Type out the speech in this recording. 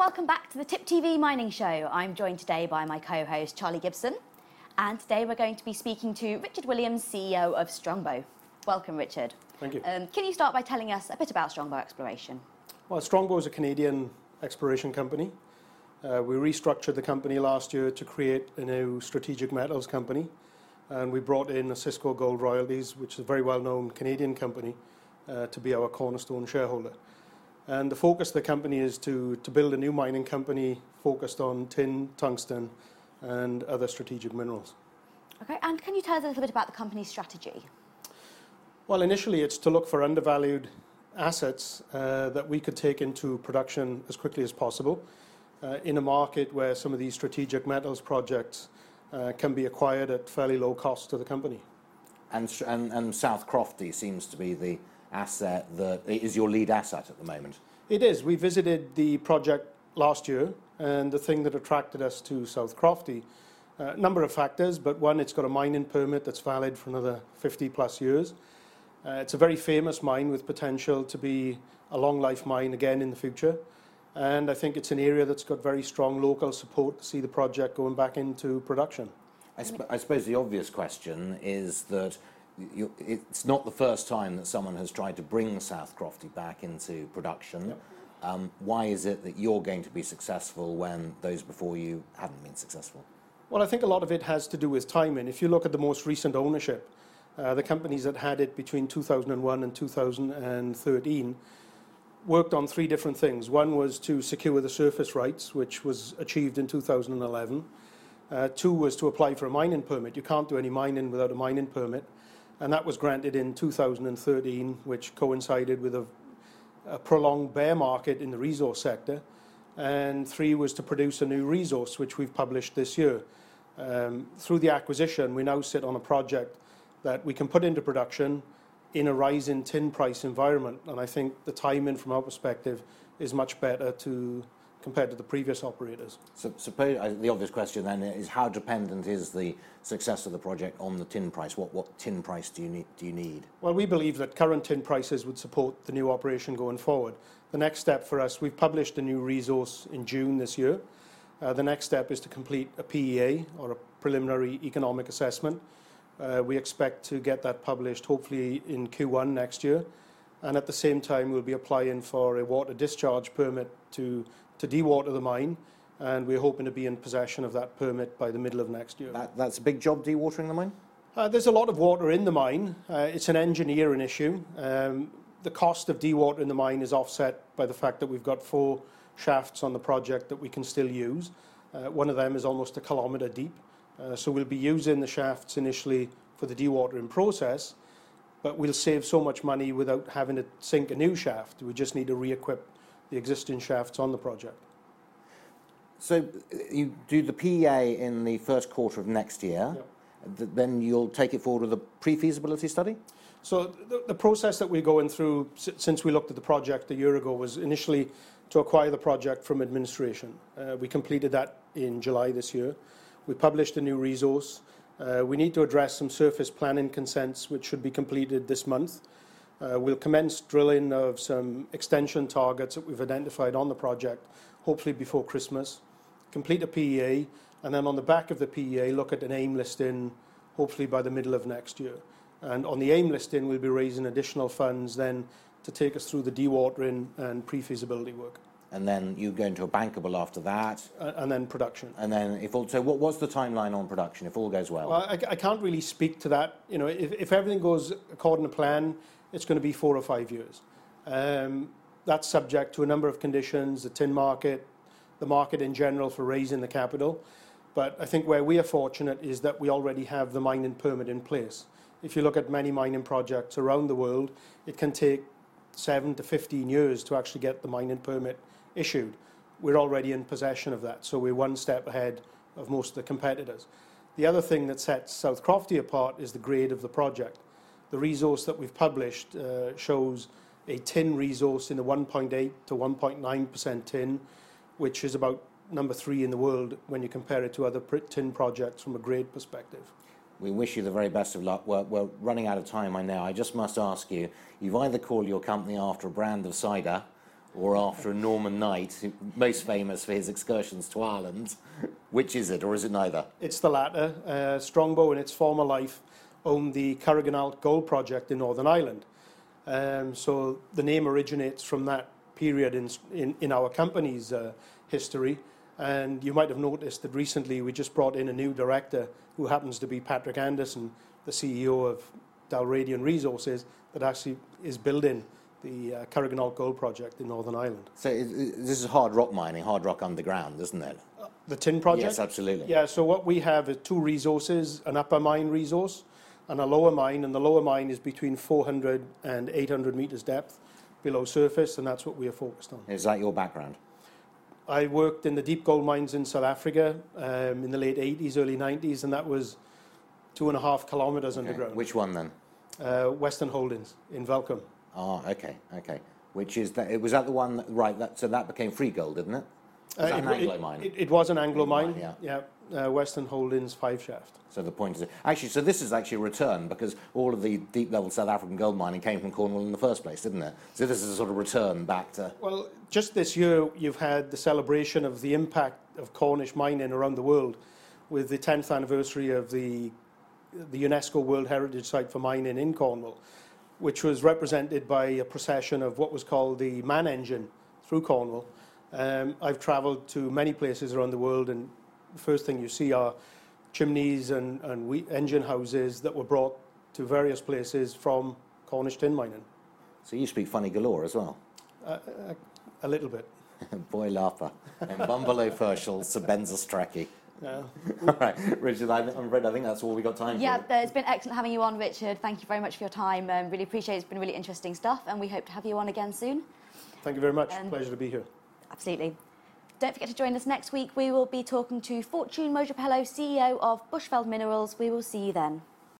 welcome back to the Tip TV Mining Show. I'm joined today by my co-host Charlie Gibson, and today we're going to be speaking to Richard Williams, CEO of Strongbow. Welcome, Richard. Thank you. Can you start by telling us a bit about Strongbow Exploration? Well, Strongbow is a Canadian exploration company. We restructured the company last year to create a new strategic metals company, and we brought in Osisko Gold Royalties, which is a very well-known Canadian company, to be our cornerstone shareholder. And the focus of the company is to build a new mining company focused on tin, tungsten, and other strategic minerals. Okay, and can you tell us a little bit about the company's strategy? Well, initially it's to look for undervalued assets that we could take into production as quickly as possible in a market where some of these strategic metals projects can be acquired at fairly low cost to the company. And South Crofty seems to be the asset that is your lead asset at the moment. It is. We visited the project last year, and the thing that attracted us to South Crofty, a number of factors, but one, it's got a mining permit that's valid for another 50 plus years. It's a very famous mine with potential to be a long life mine again in the future. And I think it's an area that's got very strong local support to see the project going back into production. I suppose the obvious question is that it's not the first time that someone has tried to bring South Crofty back into production. Yep. Why is it that you're going to be successful when those before you haven't been successful? Well, I think a lot of it has to do with timing. If you look at the most recent ownership, the companies that had it between 2001 and 2013 worked on three different things. One was to secure the surface rights, which was achieved in 2011. Two was to apply for a mining permit. You can't do any mining without a mining permit. And that was granted in 2013, which coincided with a prolonged bear market in the resource sector. And three was to produce a new resource, which we've published this year. Through the acquisition, we now sit on a project that we can put into production in a rising tin price environment. And I think the timing from our perspective is much better compared to the previous operators. So suppose the obvious question then is, how dependent is the success of the project on the tin price? What tin price do you need? Well, we believe that current tin prices would support the new operation going forward. The next step for us, we've published a new resource in June this year. The next step is to complete a PEA, or a preliminary economic assessment. We expect to get that published hopefully in Q1 next year. And at the same time, we'll be applying for a water discharge permit to dewater the mine, and we're hoping to be in possession of that permit by the middle of next year. That's a big job, dewatering the mine? There's a lot of water in the mine. It's an engineering issue. The cost of dewatering the mine is offset by the fact that we've got 4 shafts on the project that we can still use. One of them is almost a kilometre deep. So we'll be using the shafts initially for the dewatering process, but we'll save so much money without having to sink a new shaft. We just need to re-equip the existing shafts on the project. So you do the PEA in the first quarter of next year. Yep. Then you'll take it forward with a pre-feasibility study? So the process that we're going through since we looked at the project a year ago was initially to acquire the project from administration. We completed that in July this year. We published a new resource. We need to address some surface planning consents, which should be completed this month. We'll commence drilling of some extension targets that we've identified on the project, hopefully before Christmas, complete a PEA, and then on the back of the PEA, look at an AIM listing, hopefully by the middle of next year. And on the AIM listing, we'll be raising additional funds then to take us through the dewatering and pre-feasibility work. And then you go into a bankable after that? And then production. And then, so what's the timeline on production, if all goes well? Well, I can't really speak to that. You know, if everything goes according to plan, it's going to be 4 or 5 years. That's subject to a number of conditions, the tin market, the market in general for raising the capital. But I think where we are fortunate is that we already have the mining permit in place. If you look at many mining projects around the world, it can take 7 to 15 years to actually get the mining permit issued. We're already in possession of that, so we're one step ahead of most of the competitors. The other thing that sets South Crofty apart is the grade of the project. The resource that we've published shows a tin resource in the 1.8 to 1.9% tin, which is about number 3 in the world when you compare it to other tin projects from a grade perspective. We wish you the very best of luck. We're running out of time, I know. I just must ask you, you've either called your company after a brand of cider or after a Norman knight, most famous for his excursions to Ireland. Which is it, or is it neither? It's the latter. Strongbow, in its former life, owned the Carriganalt Gold Project in Northern Ireland. So the name originates from that period in our company's history. And you might have noticed that recently we just brought in a new director who happens to be Patrick Anderson, the CEO of Dalradian Resources, that actually is building the Carriganalt Gold Project in Northern Ireland. So this is hard rock mining, hard rock underground, isn't it? The tin project? Yes, absolutely. Yeah, so what we have is two resources, an upper mine resource and a lower mine, and the lower mine is between 400 and 800 metres depth below surface, and that's what we are focused on. Is that your background? I worked in the deep gold mines in South Africa in the late 80s, early 90s, and that was 2.5 kilometres underground. Which one then? Western Holdings in Velcom. Ah, okay. Which is that? Was that the one? Right. So that became Free Gold, didn't it? Was that an Anglo mine? It was an Anglo mine. Yeah. Western Holdings 5 shaft. So the point is, actually, so this is actually a return because all of the deep level South African gold mining came from Cornwall in the first place, didn't it? So this is a sort of return back to. Well, just this year you've had the celebration of the impact of Cornish mining around the world, with the 10th anniversary of the UNESCO World Heritage Site for mining in Cornwall, which was represented by a procession of what was called the Man Engine through Cornwall. I've travelled to many places around the world, and the first thing you see are chimneys and engine houses that were brought to various places from Cornish tin mining. So you speak funny galore as well? A little bit. Boy laugher. And Bumbalo Fershel, Sabenza Strachey. Yeah. All right, Richard, I'm afraid I think that's all we got time for. Yeah, it's been excellent having you on, Richard. Thank you very much for your time. Really appreciate it. It's been really interesting stuff, and we hope to have you on again soon. Thank you very much. Pleasure to be here. Absolutely. Don't forget to join us next week. We will be talking to Fortune Mojapelo, CEO of Bushveld Minerals. We will see you then.